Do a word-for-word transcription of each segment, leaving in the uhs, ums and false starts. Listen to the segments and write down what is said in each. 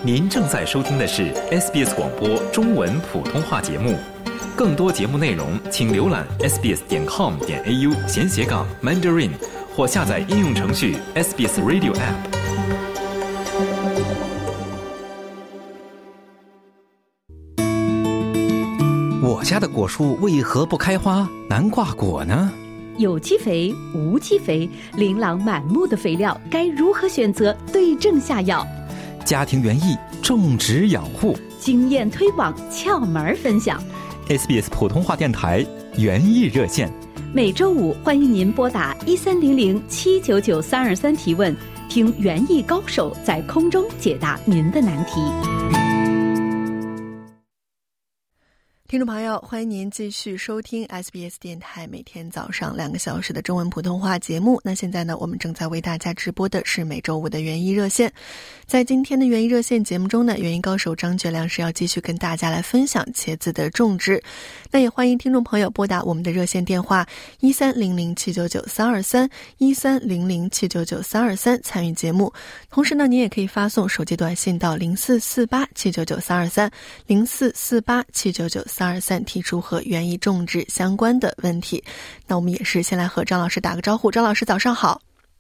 您正在收听的是 S B S 广播中文普通话节目。更多节目内容，请浏览 s b s 点 com 点 a u 闲斜杠 Mandarin 或下载应用程序 S B S Radio App。 我家的果树为何不开花难挂果呢？ 有机肥、无机肥，琳琅满目的肥料该如何选择，对症下药？ 家庭园艺，种植养护， 经验推广，窍门分享。 S B S 普通话电台园艺热线， 每周五欢迎您拨打一三零零七九九三二三提问，听园艺高手在空中解答您的难题。 听众朋友，欢迎您继续收听 S B S 电台每天早上两个小时的中文普通话节目。那现在呢，我们正在为大家直播的是每周五的园艺热线。在今天的园艺热线节目中呢，园艺高手张觉亮是要继续跟大家来分享茄子的种植。那也欢迎听众朋友拨打我们的热线电话一三零零七九九三二三一三零零七九九三二三参与节目。同时呢，您也可以发送手机短信到零四四八七九九三二三零四四八七九九三二三提出和园艺种植相关的问题。那我们也是先来和张老师打个招呼。张老师早上好。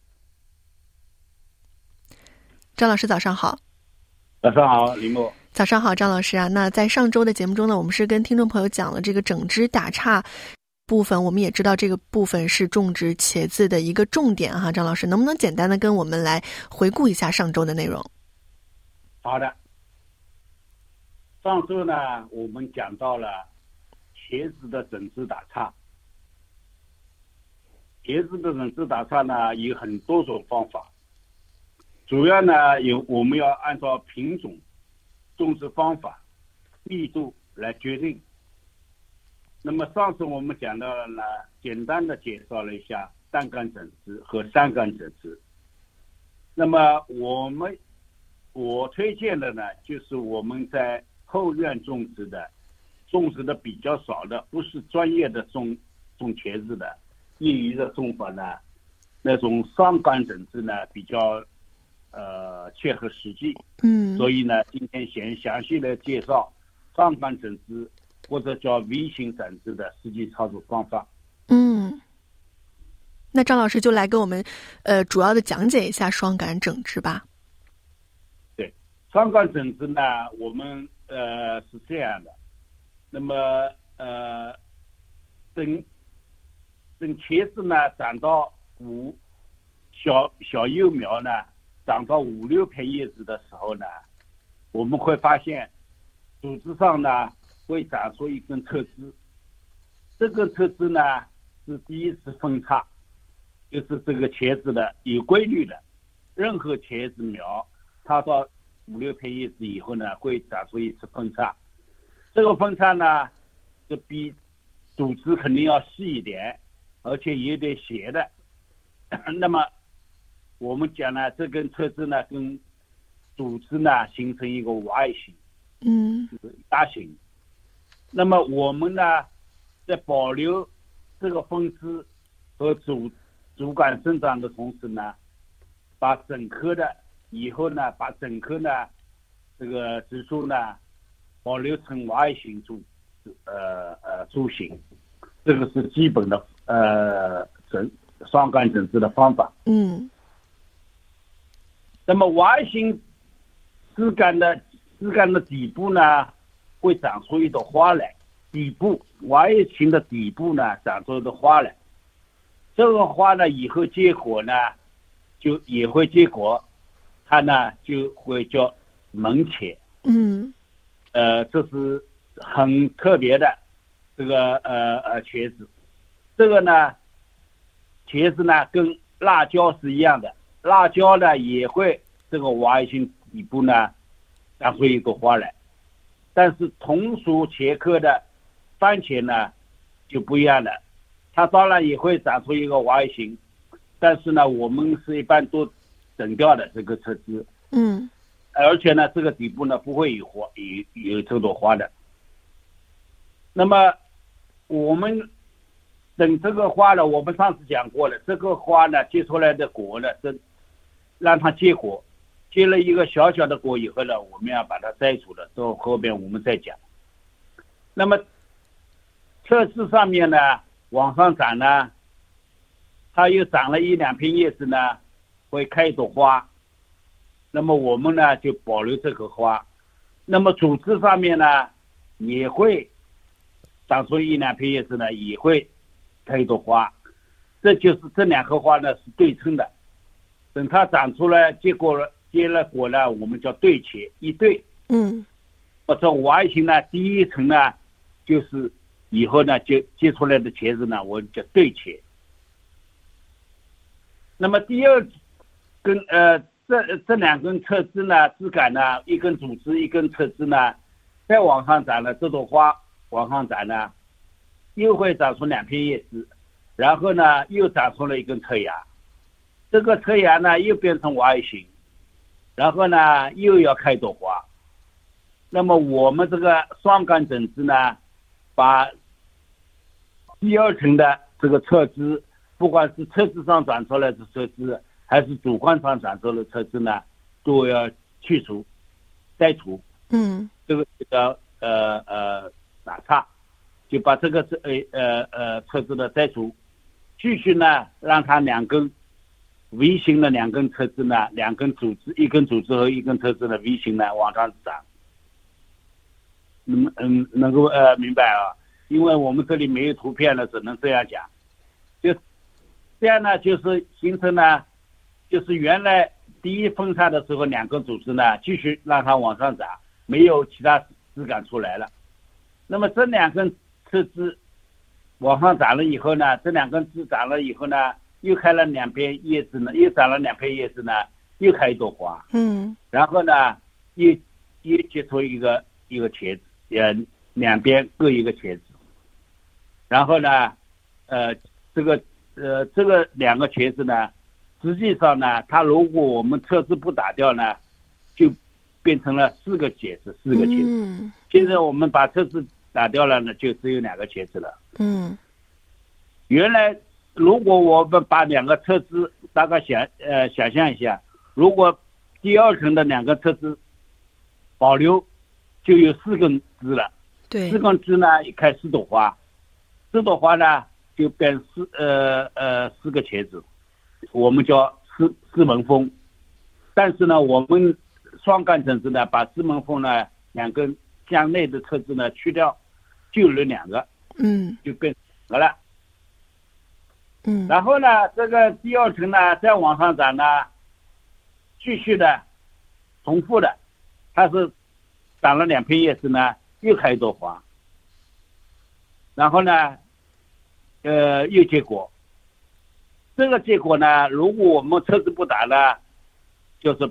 张老师早上好。 早上好，林木。 早上好，张老师啊。那在上周的节目中呢，我们是跟听众朋友讲了这个整枝打杈部分，我们也知道这个部分是种植茄子的一个重点哈。张老师能不能简单的跟我们来回顾一下上周的内容？ 好的。上周呢，我们讲到了茄子的整枝打杈。茄子的整枝打杈呢，有很多种方法，主要呢有我们要按照品种、种植方法、密度来决定。那么上次我们讲到了呢，简单的介绍了一下单杆整枝和三杆整枝。那么我们我推荐的呢，就是我们在后院种植的，种植的比较少的，不是专业的种种茄子的，业余的种法呢，那种双杆整枝呢比较呃切合实际。 嗯， 所以呢，今天先详细的介绍双杆整枝或者叫 V 型整枝的实际操作方法。 嗯，那张老师就来给我们呃主要的讲解一下双杆整枝吧。 对，双杆整枝呢，我们呃是这样的。那么呃等等茄子呢长到五小小幼苗呢长到五六片叶子的时候呢，我们会发现主枝上呢会长出一根侧枝。这个侧枝呢是第一次分叉，就是这个茄子的有规律的，任何茄子苗它到五六片叶子以后呢会长出一次分叉。这个分叉呢就比主枝肯定要细一点，而且有点斜的。那么我们讲呢，这根侧枝呢跟主枝呢形成一个 Y 型， 嗯， 大型。那么我们呢在保留这个分枝和主主杆生长的同时呢，把整棵的以后呢把整棵呢这个植株呢保留成 Y 型株呃呃株型。这个是基本的呃整双杆整枝的方法。 嗯， 那么 Y 型枝干的枝干的底部呢会长出一朵花来，底部 Y 型的底部呢长出一朵花来。这个花呢以后结果呢就也会结果，它呢就会叫门茄。 嗯， 呃，这是很特别的这个呃呃茄子。这个呢茄子呢跟辣椒是一样的，辣椒呢也会这个 Y 型底部呢长出一朵花来。但是同属茄科的番茄呢就不一样了，它当然也会长出一个 Y 型，但是呢我们是一般都整掉的这个侧枝。 嗯， 而且呢这个底部呢不会有花有有这朵花的。那么我们等这个花呢，我们上次讲过了，这个花呢结出来的果呢，这让它结果， 结了一个小小的果以后呢，我们要把它摘除了，到后边我们再讲。那么侧枝上面呢往上长呢，它又长了一两片叶子呢，会开一朵花，那么我们呢就保留这棵花。那么主枝上面呢也会长出一两片叶子呢，也会开一朵花。这就是这两棵花呢是对称的，等它长出来结果了结了果呢，我们叫对切，一对。 嗯， 或者Y形呢，第一层呢就是以后呢就结出来的茄子呢，我们叫对切。那么第二根呃这这两根侧枝呢，枝杆呢，一根主枝一根侧枝呢，再往上长了，这朵花往上长呢，又会长出两片叶子，然后呢又长出了一根侧芽，这个侧芽呢又变成 Y 形，然后呢又要开朵花。那么我们这个双杆整枝呢，把第二层的这个侧枝，不管是侧枝上长出来的侧枝，还是主干上长出来的侧枝呢，都要去除摘除。 嗯， 这个这个呃呃打岔，就把这个呃呃呃侧枝的摘除，继续呢让它两根 V 型的两根侧枝呢，两根主枝，一根主枝和一根侧枝的 V 型呢往上长。嗯嗯，能够呃明白啊，因为我们这里没有图片了，只能这样讲。就这样呢，就是形成呢，就是原来第一分叉的时候两根主枝呢，继续让它往上长，没有其他枝杆出来了。那么这两根侧枝往上长了以后呢，这两根枝长了以后呢，又开了两片叶子呢，又长了两片叶子呢，又开一朵花。 嗯， 然后呢，又又结出一个一个茄子。呃，两边各一个茄子，然后呢，呃，这个呃这个两个茄子呢，实际上呢，它如果我们侧枝不打掉呢，就变成了四个茄子，四个茄子。 嗯， 现在我们把侧枝打掉了呢，就只有两个茄子了。 嗯， 原来如果我们把两个侧枝，大概想呃想象一下，如果第二层的两个侧枝保留，就有四根枝了。 对， 四根枝呢开四朵花，四朵花呢就变四呃呃四个茄子，我们叫四四门风。但是呢，我们双杆整枝呢，把四门风呢两根向内的侧枝呢去掉，就留两个， 嗯， 就变成了。 嗯， 然后呢，这个第二层呢再往上长呢，继续的重复的，它是长了两片叶子呢，又开一朵花，然后呢，呃，又结果。这个结果呢，如果我们侧枝不打呢，就是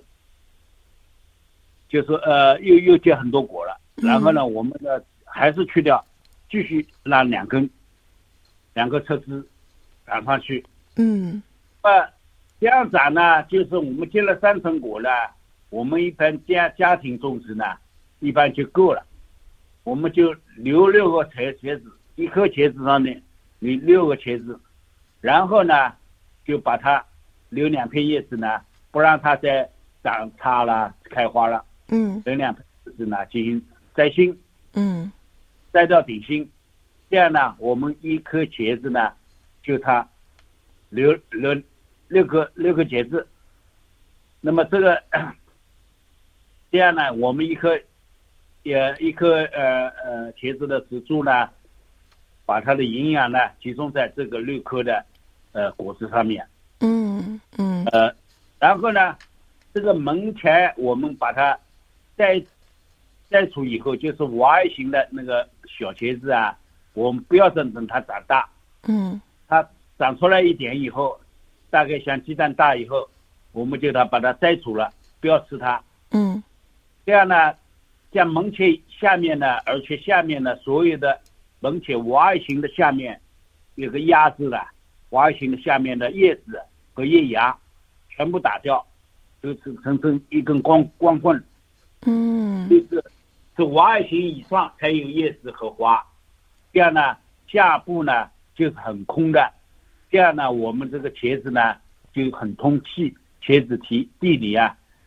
就是呃，又又结很多果了。然后呢，我们呢还是去掉，继续让两根两个侧枝长上去。 嗯， 呃，这样长呢，就是我们结了三层果呢，我们一般家家庭种植呢。一般就够了，我们就留六个茄茄子，一颗茄子上面留六个茄子，然后呢就把它留两片叶子呢，不让它再长叉了开花了。 嗯， 留两片叶子呢进行摘心， 嗯， 摘到顶心，这样呢我们一颗茄子呢就它留留六个六个茄子，那么这个这样呢我们一颗也一颗呃呃茄子的植株呢，把它的营养呢集中在这个六颗的呃果子上面。 嗯嗯。 呃，然后呢，这个门前我们把它摘摘除以后，就是 Y 型的那个小茄子啊，我们不要等等它长大。 嗯。 它长出来一点以后，大概像鸡蛋大以后，我们就它把它摘除了，不要吃它。 嗯。 这样呢。像门前下面呢，而且下面呢，所有的门前 Y 型的下面有个芽子的 Y 型的下面的叶子和叶芽全部打掉，就是成成一根光光棍。 嗯， 就是是 Y 型以上才有叶子和花，这样呢，下部呢就是很空的，这样呢，我们这个茄子呢就很通气，茄子体地里啊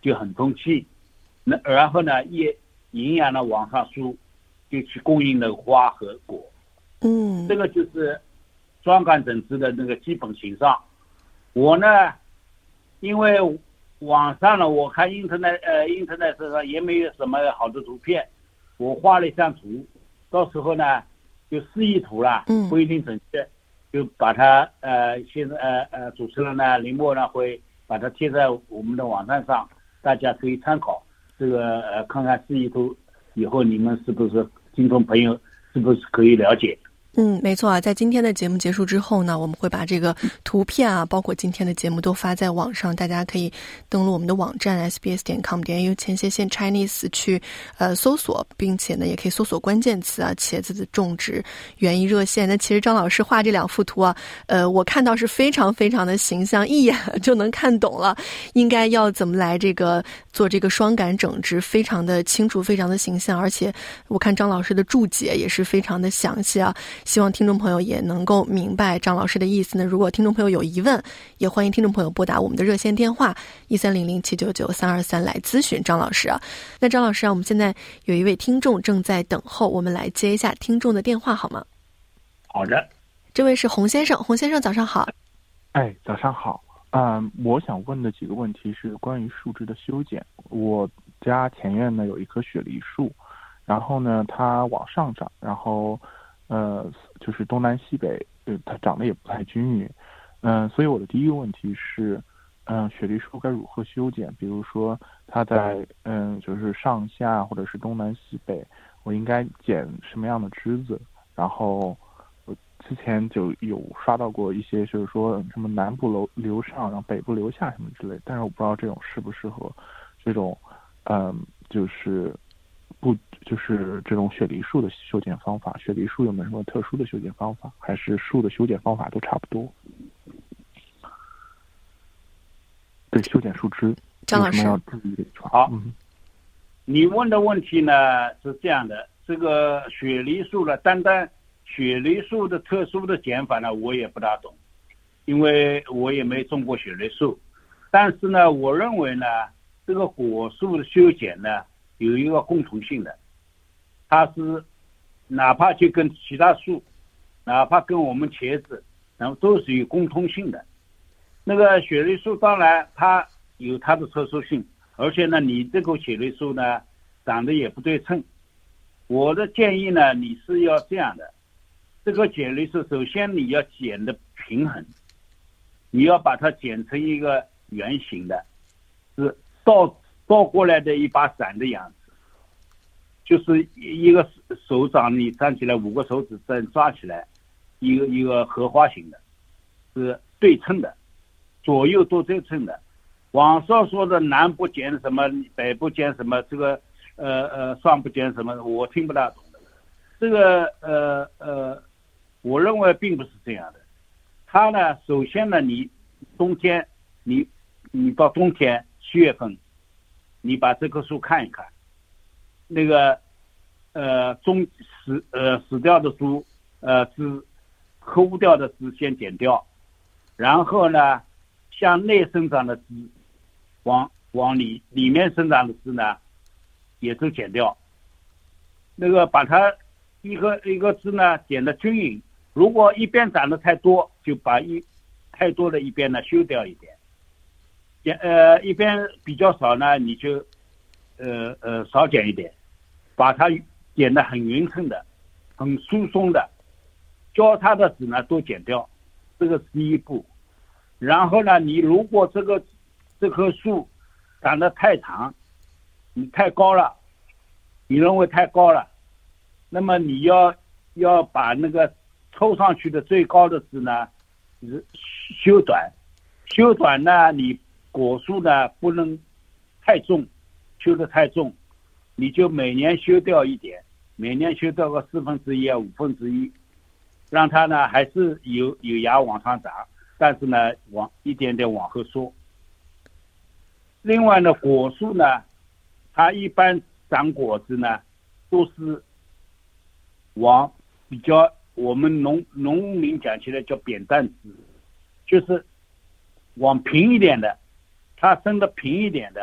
就很通气。那然后呢，也营养呢往上输，就去供应了花和果。 嗯， 这个就是双杆整治的那个基本形状。我呢，因为网上呢，我看 internet 呃 internet 上也没有什么好的图片，我画了一张图，到时候呢就示意图了， 嗯， 不一定准确，就把它呃现在呃呃主持人呢林默呢会把它贴在我们的网站上，大家可以参考。这个呃看看示意图以后，你们是不是听众朋友是不是可以了解？ 嗯，没错啊，在今天的节目结束之后呢，我们会把这个图片啊，包括今天的节目都发在网上，大家可以登录我们的网站 s b s 点 com 点 a u 前斜线 Chinese 去呃搜索，并且呢也可以搜索关键词啊，茄子的种植园艺热线。那其实张老师画这两幅图啊，呃，我看到是非常非常的形象，一眼就能看懂了，应该要怎么来这个做这个双杆整治，非常的清楚，非常的形象，而且我看张老师的注解也是非常的详细啊。希望听众朋友也能够明白张老师的意思呢。如果听众朋友有疑问，也欢迎听众朋友拨打我们的热线电话一三零零七九九三二三来咨询张老师啊。那张老师啊，我们现在有一位听众正在等候，我们来接一下听众的电话好吗？ 好的， 这位是洪先生，洪先生早上好。 哎，早上好。嗯，我想问的几个问题是关于树枝的修剪。我家前院呢有一棵雪梨树，然后呢它往上长，然后呃，就是东南西北，呃，它长得也不太均匀，嗯、呃，所以我的第一个问题是，嗯、呃，雪梨树该如何修剪？比如说，它在嗯、呃，就是上下或者是东南西北，我应该剪什么样的枝子？然后我之前就有刷到过一些，就是说什么南部留留上，然后北部留下什么之类，但是我不知道这种适不适合这种，嗯、呃，就是。不就是这种雪梨树的修剪方法？雪梨树有没有什么特殊的修剪方法？还是树的修剪方法都差不多？对，修剪树枝张老师有什么要注意的地方？ 好， 嗯， 你问的问题呢是这样的，这个雪梨树呢，单单雪梨树的特殊的剪法呢，我也不大懂，因为我也没种过雪梨树。但是呢，我认为呢，这个果树的修剪呢，有一个共同性的，它是哪怕就跟其他树，哪怕跟我们茄子，然后都是有共通性的。那个雪梨树当然它有它的特殊性，而且呢，你这棵雪梨树呢长得也不对称。我的建议呢，你是要这样的，这个雪梨树首先你要剪的平衡，你要把它剪成一个圆形的，是倒倒过来的一把伞的样子，就是一个手掌你站起来，五个手指再抓起来，一个一个荷花形的，是对称的，左右都对称的。网上说的南部剪什么，北部剪什么，这个呃呃上部剪什么，我听不大懂的。这个呃呃，我认为并不是这样的。它呢，首先呢，你冬天你你到冬天七月份。你把这棵树看一看，那个呃中死呃死掉的树呃枝枯掉的枝先剪掉，然后呢向内生长的枝往往里里面生长的枝呢也都剪掉，那个把它一个一个枝呢剪得均匀，如果一边长得太多，就把一太多的一边呢修掉一点。呃，一边比较少呢，你就，呃呃少剪一点，把它剪得很匀称的，很疏松的，交叉的枝呢都剪掉，这个是第一步。然后呢，你如果这个这棵树长得太长，你太高了，你认为太高了，那么你要要把那个抽上去的最高的枝呢，修短，修短呢你。果树呢不能太重，修得太重，你就每年修掉一点，每年修掉个四分之一啊五分之一，让它呢还是有有芽往上长，但是呢往一点点往后缩。另外呢，果树呢，它一般长果子呢都是往比较我们农农民讲起来叫扁担枝，就是往平一点的。它生的平一点的，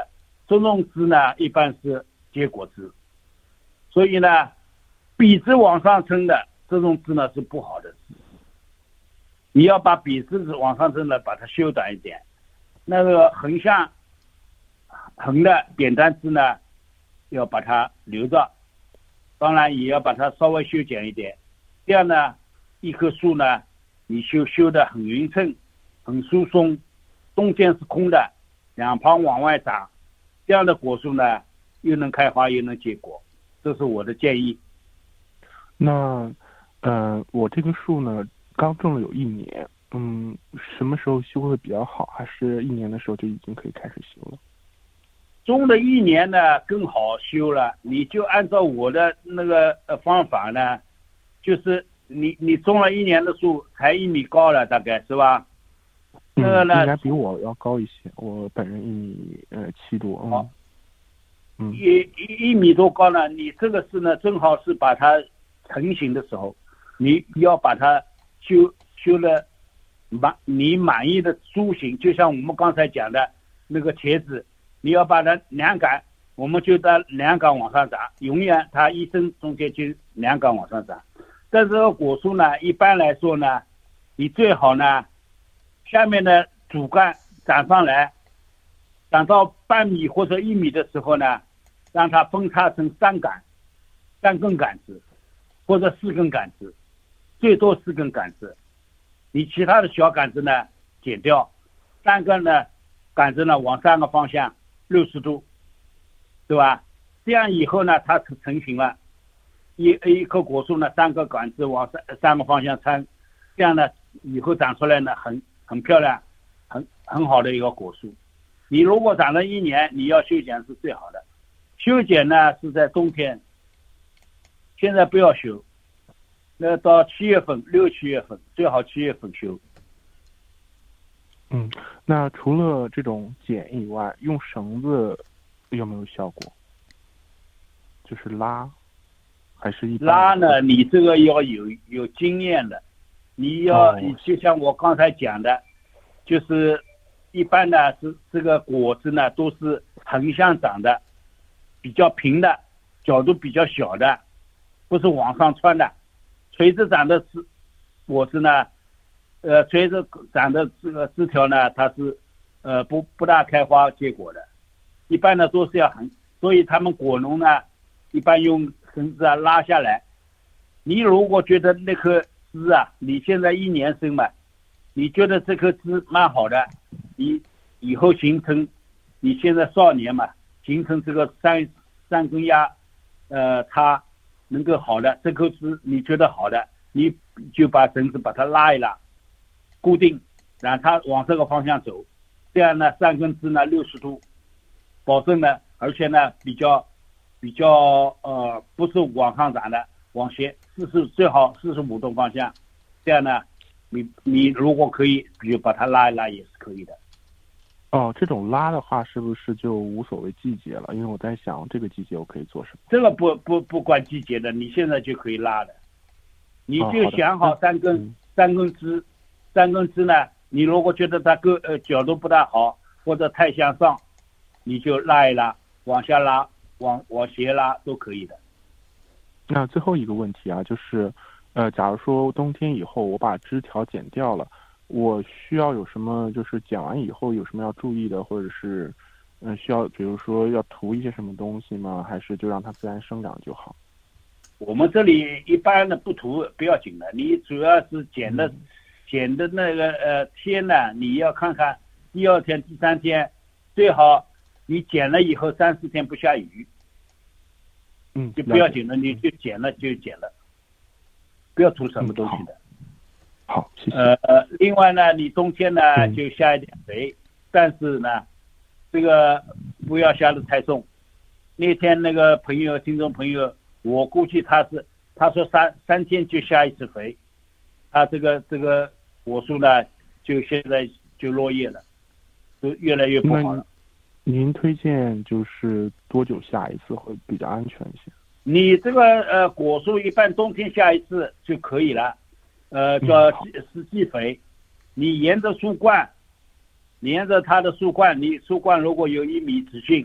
这种枝呢一般是结果枝，所以呢笔枝往上撑的这种枝呢是不好的枝，你要把笔枝往上撑的把它修短一点，那个横向横的扁担枝呢要把它留着，当然也要把它稍微修剪一点，这样呢一棵树呢你修修得很匀称很疏松，中间是空的，两旁往外长，这样的果树呢又能开花又能结果，这是我的建议。 那呃我这棵树呢刚种了有一年，嗯什么时候修会比较好，还是一年的时候就已经可以开始修了？ 种了一年呢更好修了，你就按照我的那个呃方法呢，就是你你种了一年的树才一米高了，大概是吧？那个呢， 嗯、应该比我要高一些，我本人一米呃七多，嗯，嗯， 一一一米多高呢，你这个是呢正好是把它成型的时候，你要把它修修了满你满意的株型，就像我们刚才讲的那个茄子。你要把它两杆，我们就在两杆往上长，永远它一生中间就两杆往上长。但这个果树呢，一般来说呢，你最好呢，下面的主干长上来，长到半米或者一米的时候呢，让它分叉成三杆，三根杆子，或者四根杆子，最多四根杆子。你其他的小杆子呢剪掉，三根呢杆子呢往三个方向。六十度，对吧？这样以后呢，它成型了。一一棵果树呢，三个杆子往三三个方向穿，这样呢，以后长出来呢，很很漂亮，很很好的一个果树。你如果长了一年，你要修剪是最好的。修剪呢是在冬天，现在不要修，那到七月份、六七月份，最好七月份修。 嗯，那除了这种剪以外，用绳子有没有效果？就是拉，还是一般拉呢？你这个要有有经验的，你要、哦、就像我刚才讲的，就是一般呢是这个果子呢都是横向长的，比较平的，角度比较小的，不是往上穿的。垂直长的果子呢。呃，垂直长的这个枝条呢，它是呃不不大开花结果的，一般呢都是要横，所以他们果农呢一般用绳子啊拉下来。你如果觉得那棵枝啊，你现在一年生嘛，你觉得这棵枝蛮好的，你以后形成，你现在少年嘛，形成这个三三根芽，呃，它能够好的这棵枝你觉得好的，你就把绳子把它拉一拉。固定，让它往这个方向走，这样呢，三根枝呢六十度，保证呢，而且呢比较比较呃不是往上涨的，往斜四十最好四十五度方向，这样呢，你你如果可以，比如把它拉一拉也是可以的。 哦，这种拉的话是不是就无所谓季节了？因为我在想这个季节我可以做什么？ 这个不不不管季节的，你现在就可以拉的，你就想好三根、哦、三根枝。三根枝呢，你如果觉得它个呃角度不大好，或者太向上，你就拉一拉，往下拉，往往斜拉都可以的。 那最后一个问题啊，就是呃，假如说冬天以后我把枝条剪掉了，我需要有什么？就是剪完以后有什么要注意的，或者是嗯、呃、需要比如说要涂一些什么东西吗？还是就让它自然生长就好？ 我们这里一般的不涂不要紧的，你主要是剪的。嗯剪的那个呃天呢，你要看看第二天、第三天，最好你剪了以后三四天不下雨， 嗯， 就不要紧了，你就剪了就剪了，不要涂什么东西的。 好，好谢谢。 呃，另外呢，你冬天呢就下一点肥，嗯、但是呢，这个不要下得太重。那天那个朋友，听众朋友，我估计他是他说三三天就下一次肥，他这个这个。果树呢，就现在就落叶了，就越来越不好了。 您推荐就是多久下一次会比较安全一些？ 你这个呃果树一般冬天下一次就可以了，呃叫是季肥。你沿着树冠，沿着它的树冠，你树冠如果有一米直径，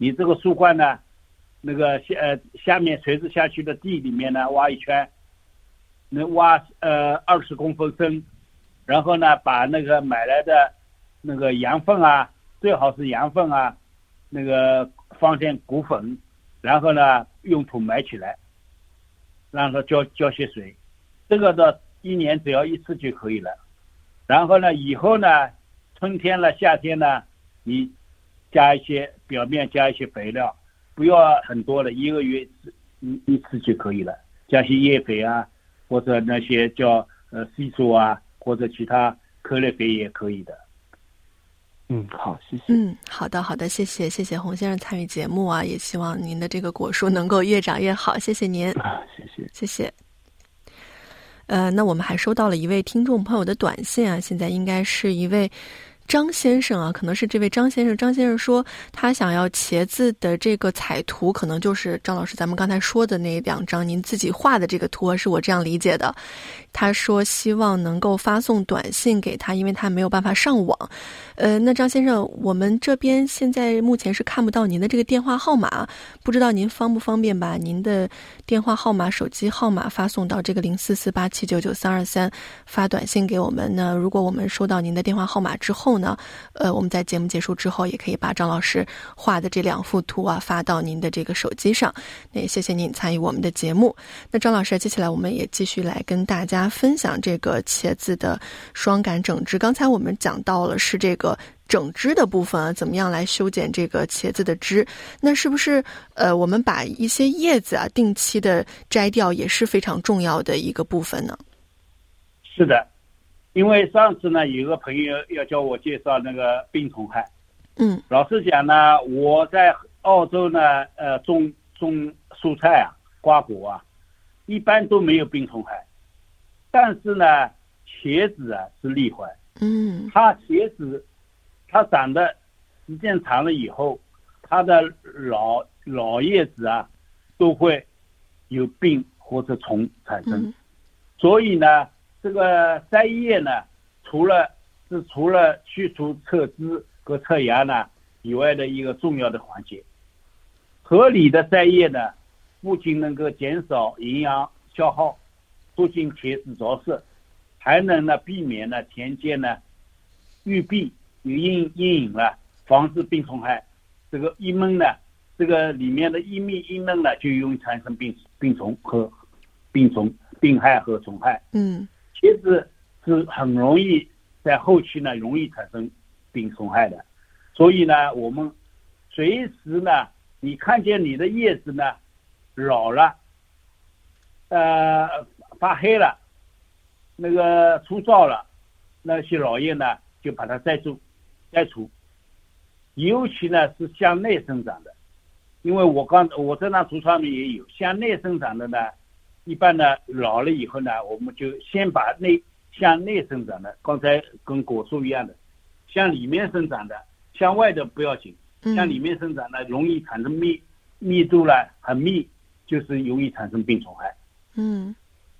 你这个树冠呢，那个下呃下面垂直下去的地里面呢挖一圈，那挖呃二十公分深，然后呢把那个买来的那个羊粪啊，最好是羊粪啊，那个放点骨粉，然后呢用土埋起来，让它浇浇些水，这个的一年只要一次就可以了。然后呢以后呢春天了夏天呢，你加一些表面加一些肥料，不要很多的，一个月一一次就可以了，加些叶肥啊，或者那些叫呃细素啊，或者其他颗粒肥也可以的。 嗯，好，谢谢。 嗯，好的，好的，谢谢，谢谢洪先生参与节目啊，也希望您的这个果树能够越长越好，谢谢您。 啊，谢谢， 谢谢。呃，那我们还收到了一位听众朋友的短信啊，现在应该是一位张先生啊，可能是这位张先生。张先生说他想要茄子的这个彩图，可能就是张老师咱们刚才说的那两张您自己画的这个图，是我这样理解的。他说希望能够发送短信给他，因为他没有办法上网。呃，那张先生，我们这边现在目前是看不到您的这个电话号码，不知道您方不方便把您的电话号码、手机号码发送到这个零四四八七九九三二三，发短信给我们呢？如果我们收到您的电话号码之后呢，呃，我们在节目结束之后，也可以把张老师画的这两幅图啊发到您的这个手机上。那也谢谢您参与我们的节目。那张老师，接下来我们也继续来跟大家分享这个茄子的双杆整枝。刚才我们讲到了是这个整枝的部分啊，怎么样来修剪这个茄子的枝？那是不是呃，我们把一些叶子啊定期的摘掉也是非常重要的一个部分呢？ 是的，因为上次呢有个朋友要叫我介绍那个病虫害， 嗯， 老实讲呢，我在澳洲呢，呃，种种蔬菜啊、瓜果啊，一般都没有病虫害，但是呢，茄子啊是例外。 嗯， 它茄子它长的时间长了以后，它的老老叶子啊都会有病或者虫产生， 嗯、 所以呢，这个摘叶呢，除了是除了去除侧枝和侧芽呢以外的一个重要的环节。合理的摘叶呢，不仅能够减少营养消耗，促进茄子着色，还能呢避免呢田间呢育碧有阴阴影了，防止病虫害。这个一闷呢，这个里面的一密一闷呢，就容易产生病病虫和病虫病害和虫害。 嗯， 茄子是很容易在后期呢容易产生病虫害的，所以呢，我们随时呢，你看见你的叶子呢老了，呃，发黑了，那个粗糙了，那些老叶呢，就把它摘住、摘除。尤其呢是向内生长的，因为我刚我这张图上面也有向内生长的呢，一般呢老了以后呢，我们就先把内向内生长的，刚才跟果树一样的，向里面生长的，向外的不要紧，向里面生长的容易产生密密度了很密，就是容易产生病虫害。 嗯，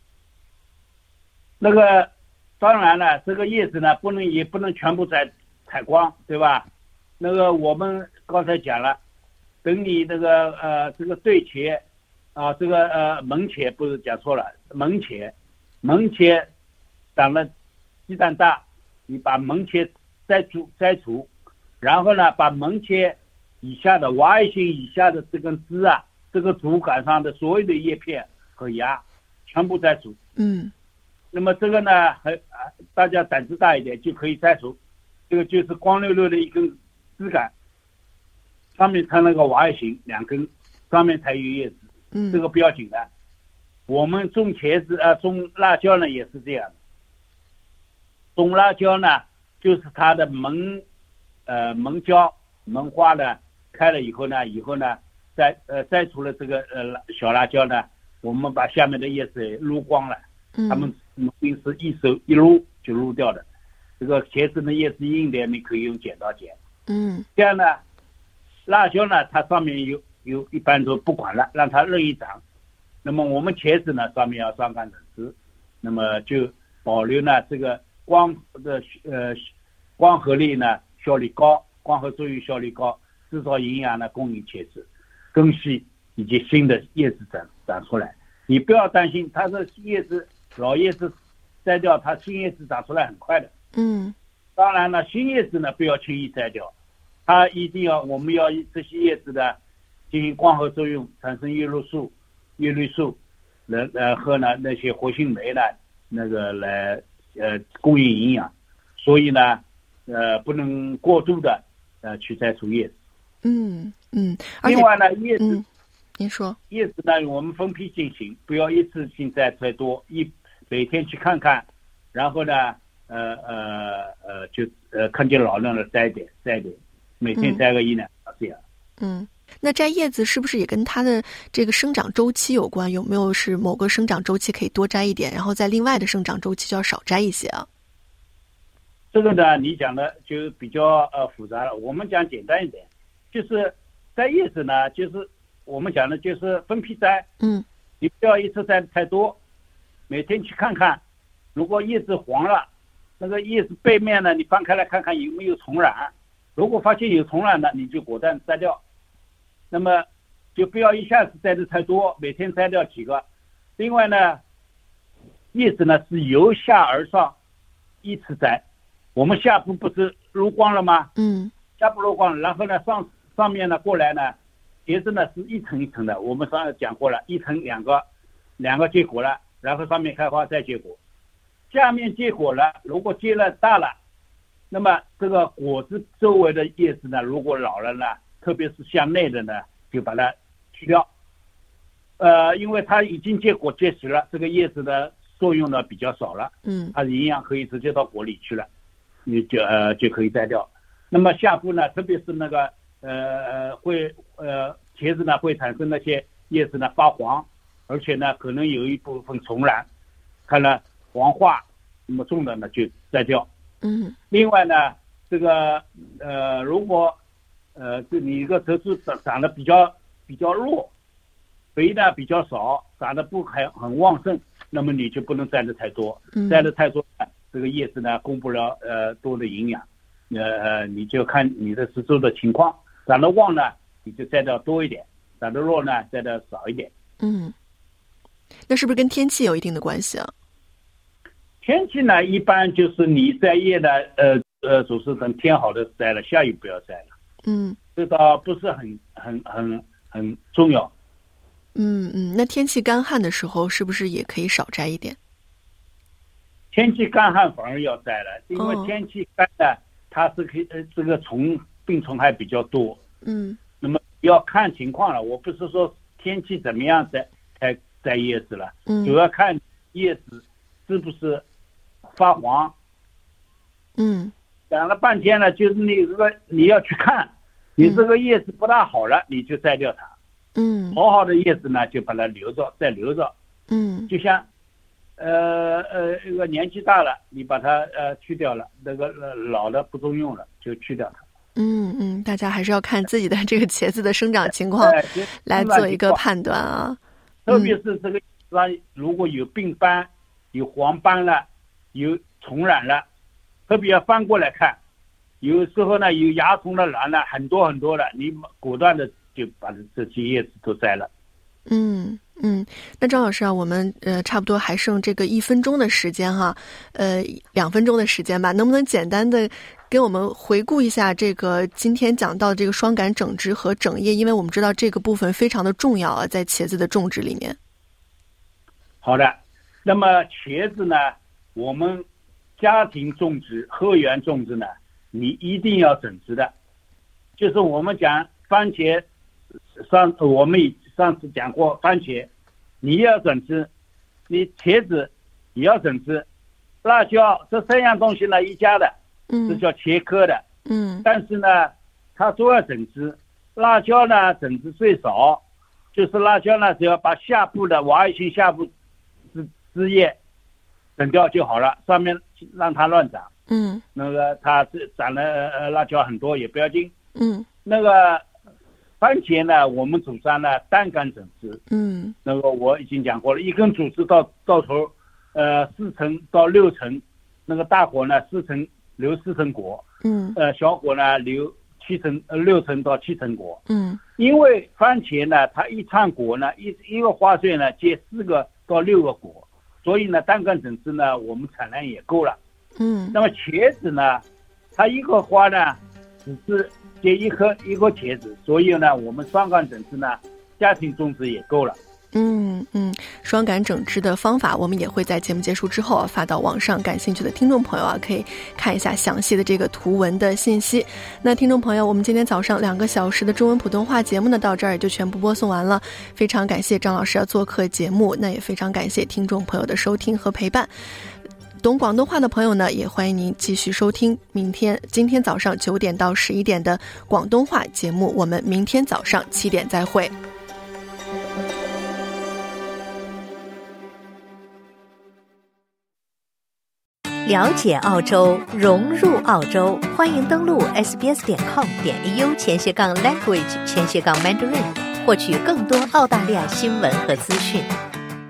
那个当然了，这个叶子呢不能也不能全部采采光，对吧？那个我们刚才讲了，等你这个呃这个对茄啊，这个呃门茄不是讲错了，门茄门茄长了鸡蛋大，你把门茄摘除摘除，然后呢把门茄以下的 Y 型以下的这根枝啊，这个主杆上的所有的叶片和芽全部摘除。 嗯， 那么这个呢还大家胆子大一点就可以摘除，这个就是光溜溜的一根枝杆，上面它那个 Y 型两根，上面才有叶子， 嗯， 这个不要紧的。我们种茄子啊，种辣椒呢也是这样的。种辣椒呢，就是它的门呃门椒门花呢开了以后呢，以后呢摘呃摘除了这个呃小辣椒呢，我们把下面的叶子撸光了， 嗯， 他们农民是一手一撸就撸掉的。这个茄子的叶子硬点，你可以用剪刀剪。 嗯， 这样呢，辣椒呢，它上面有有一般都不管了，让它任意长。那么我们茄子呢，上面要双杆整枝，那么就保留呢这个光的呃光合力呢效率高，光合作用效率高， 制造营养呢供应茄子、根系以及新的叶子长长出来。你不要担心，它的叶子老叶子摘掉，它新叶子长出来很快的。 嗯， 当然了，新叶子呢不要轻易摘掉，它一定要我们要这些叶子呢进行光合作用，产生叶绿素、叶绿素，然呃和呢那些活性酶呢那个来呃供应营养，所以呢呃不能过度的呃去摘除叶子。 嗯嗯，而且另外呢叶子。 嗯您说， 叶子呢，我们分批进行，不要一次性摘太多，一每天去看看，然后呢，呃呃呃，就呃看见老人了摘点摘点，每天摘个一两条这样。 嗯，那摘叶子是不是也跟它的这个生长周期有关？有没有是某个生长周期可以多摘一点，然后在另外的生长周期就要少摘一些啊？ 这个呢，你讲的就比较呃复杂了，我们讲简单一点，就是摘叶子呢，就是我们讲的就是分批摘， 嗯， 你不要一次摘太多，每天去看看，如果叶子黄了，那个叶子背面呢，你翻开来看看有没有虫卵，如果发现有虫卵呢，你就果断摘掉。那么就不要一下子摘的太多，每天摘掉几个。另外呢，叶子呢是由下而上依次摘，我们下部不是撸光了吗？ 嗯， 下部撸光了，然后呢上上面呢过来呢。茄子呢是一层一层的，我们上次讲过了，一层两个，两个结果了，然后上面开花再结果，下面结果了，如果结了大了，那么这个果子周围的叶子呢，如果老了呢，特别是向内的呢，就把它去掉，呃，因为它已经结果结实了，这个叶子的作用呢比较少了， 嗯， 它的营养可以直接到果里去了，你就呃就可以摘掉。那么下部呢，特别是那个。呃会呃茄子呢会产生那些叶子呢发黄，而且呢可能有一部分虫卵，看了黄化，那么重的呢就摘掉。 嗯。另外呢，这个呃如果呃这你一个植株长长得比较比较弱，肥呢比较少，长得不很很旺盛，那么你就不能摘的太多， 嗯、 摘的太多，这个叶子呢供不了呃多的营养，呃你就看你的植株的情况。长得旺呢，你就摘掉多一点；长得弱呢，摘掉少一点。 嗯，那是不是跟天气有一定的关系啊？ 天气呢，一般就是你摘叶呢，呃呃，总是等天好的摘了，下雨不要摘了。 嗯， 这倒不是很很很很重要。 嗯嗯，那天气干旱的时候，是不是也可以少摘一点？ 天气干旱反而要摘了，因为天气干呢，哦、它是可以呃这个虫。病虫还比较多， 嗯， 那么要看情况了。我不是说天气怎么样摘才摘叶子了， 嗯， 主要看叶子是不是发黄。 嗯， 讲了半天了，就是你这个你要去看，你这个叶子不大好了，你就摘掉它。 嗯， 好好的叶子呢，就把它留着，再留着。 嗯， 就像呃呃一个年纪大了，你把它呃去掉了，那个呃老的不中用了，就去掉它。 嗯嗯，大家还是要看自己的这个茄子的生长情况来做一个判断啊。 特别是这个上如果有病斑、有黄斑了、有虫卵了，特别要翻过来看。有时候呢，有蚜虫的卵呢，很多很多了，你果断的就把这些叶子都摘了。 嗯嗯，那张老师啊，我们呃差不多还剩这个一分钟的时间哈，呃两分钟的时间吧，能不能简单的给我们回顾一下这个今天讲到这个双杆整枝和整叶，因为我们知道这个部分非常的重要啊，在茄子的种植里面。 好的，那么茄子呢，我们家庭种植、后园种植呢，你一定要整枝的，就是我们讲番茄，上我们上次讲过番茄，你要整枝，你茄子也要整枝，辣椒这三样东西呢一家的， 嗯， 这叫茄科的， 嗯， 但是呢，它都要整枝。辣椒呢整枝最少，就是辣椒呢只要把下部的娃叶性下部枝枝叶整掉就好了，上面让它乱长， 嗯， 那个它长了呃辣椒很多也不要紧， 嗯， 那个。番茄呢，我们主张呢单杆整枝， 嗯， 那个我已经讲过了，一根主枝到到头，呃，四层到六层，那个大果呢四层留四层果， 嗯， 呃，小果呢留七成呃六成到七成果。 嗯， 因为番茄呢，它一串果呢，一一个花穗呢结四个到六个果，所以呢单根整枝呢我们产量也够了。 嗯， 那么茄子呢，它一个花呢只是结一颗一个茄子，所以呢我们双杆整枝呢家庭种植也够了。 嗯嗯，双杆整枝的方法我们也会在节目结束之后啊发到网上，感兴趣的听众朋友啊可以看一下详细的这个图文的信息。那听众朋友，我们今天早上两个小时的中文普通话节目呢到这儿也就全部播送完了，非常感谢张老师要做客节目，那也非常感谢听众朋友的收听和陪伴。懂广东话的朋友呢，也欢迎您继续收听明天今天早上九点到十一点的广东话节目，我们明天早上七点再会。 了解澳洲，融入澳洲，欢迎登录 s b s 点 com 点 a u 前斜杠 language 前斜杠 mandarin， 获取更多澳大利亚新闻和资讯。